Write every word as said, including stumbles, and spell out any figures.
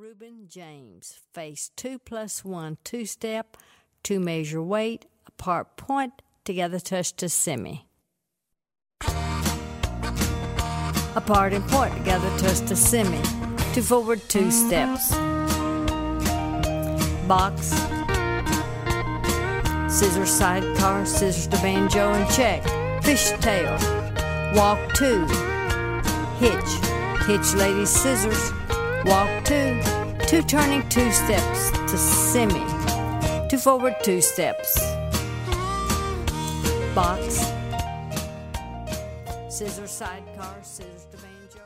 Reuben James. Face two plus one, two-step, two-measure weight, apart point, together touch to semi. Apart and point, together touch to semi. Two forward, two steps. Box. Scissors sidecar, scissors to banjo and check. Fishtail. Walk two. Hitch. Hitch ladies scissors. Walk two. Two turning, two steps to semi. Two forward, two steps. Box. Scissors sidecar, scissors